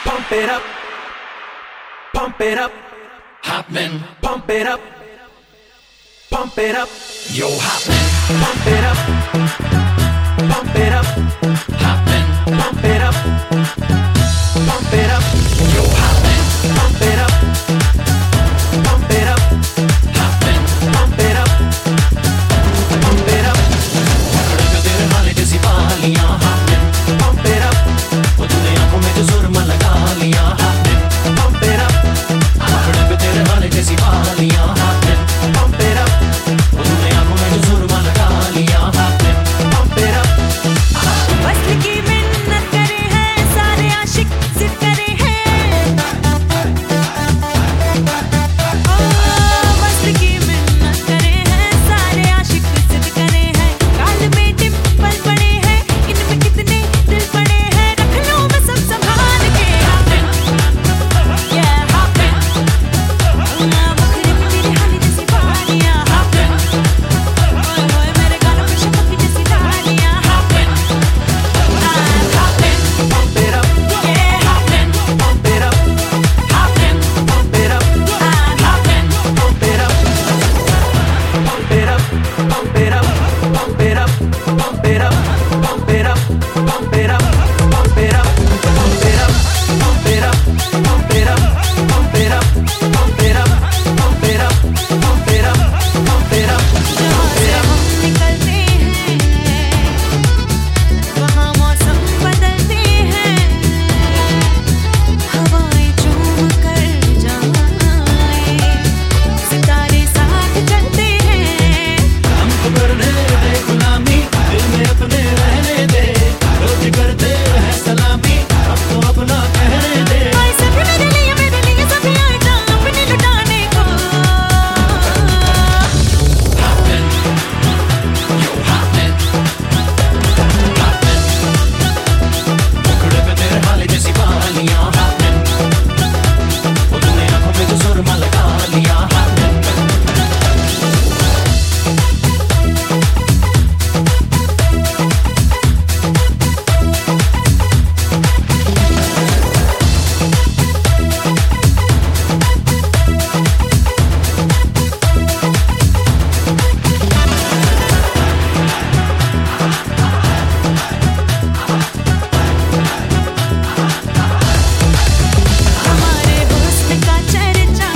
Pump it up, pump it up, happening, pump it up, pump it up, yo happening, pump it up, pump it up, happening, pump it up, pump it up, yo happening, pump it up, pump it up, happening, pump it up, pump it up, खड़क तेरे हाले जैसी बालियां happening, pump it up, वो तूने आंखों में जो सुरमा लगा लिया happening, pump it up, खड़क तेरे हाले जैसी बालियां happening, pump it up, वो तूने आंखों में जो सुरमा लगा लिया happening, pump it up. वस्ल की मिन्नत करे हैं सारे आशिक जिद करे हैं वस्ल की मिन्नत करे हैं सारे आशिक जिद करे हैं गाल में डिंपल पड़े हैं इनमें कितने दिल पड़े हैं रख लूं मैं सब संभाल के yeah happen मुखरे में तेरे हाले जैसी बालियां happen ओए होए मेरे गालों पे शपक जैसी डालियां happen Pump it up, yeah happen pump it up, happen pump it up, happen pump it up, pump it up, pump it up, pump it up, pump it up, pump it up, pump it up, pump it up, pump it up, pump it up, pump it up, pump it up, pump it up, pump it up, pump it up, pump it up, जहाँ से हम निकलते हैं वहाँ मौसम बदलते हैं हवाएं झूम कर जाए सितारे साथ चलते हैं हमको करने दे गुलामी, दिल में अपने रहने दे, रोज करते हैं सलामी, अब तो अपना कहने दे, आए सभी मेरे लिए सभी आए जा अपने लुटाने को happening, yo happening, happening, खड़क तेरे हाले जैसी बालियां happening, वो तूने आंखों में जो सुरमा लगा लिया happening, हमारे हुस्न का चर्चा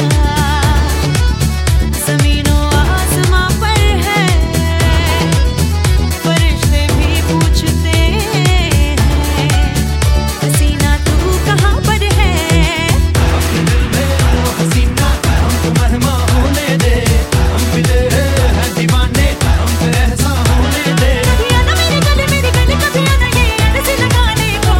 ज़मीनों आसमां पर है फरिश्ते भी पूछते हैं हसीना तू कहाँ पर है अपने दिल में वो हसीना, हमको महमा होने दे, हम भी तेरे हैं दीवाने, हम पे ऐसा होने दे, कभी आना मेरे गले कभी आना ये ऐसे लगाने को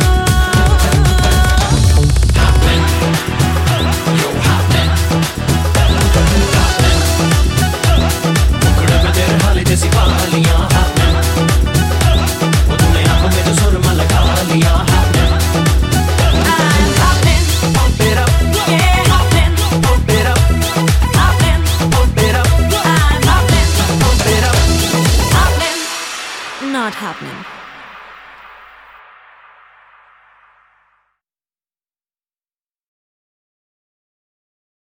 happening, yo happening, happening, खड़क तेरे हाले जैसी बालियां happening, वो तूने आंखों में जो सुरमा लगा लिया happening, I'm happen pump it up, yeah happen pump it up, happen pump it up, I'm happen pump it up. happen not happening